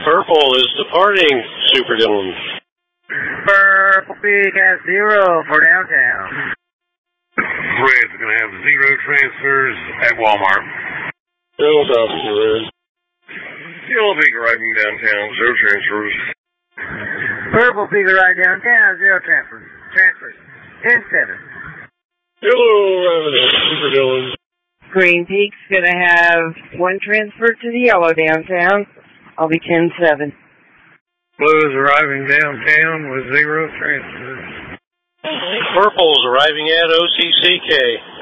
Purple is departing, Super Dylan. Purple Peak has 0 for downtown. Red's going to have 0 transfers at Walmart. Philadelphia Red. Yellow Peak arriving downtown, 0 transfers. Purple Peak arriving downtown, 0 transfers. 10-7. Yellow arriving, Super Dylan. Green Peak's going to have 1 transfer to the yellow downtown. I'll be 10-7. Blue is arriving downtown with 0 transfers. Purple is arriving at OCCK.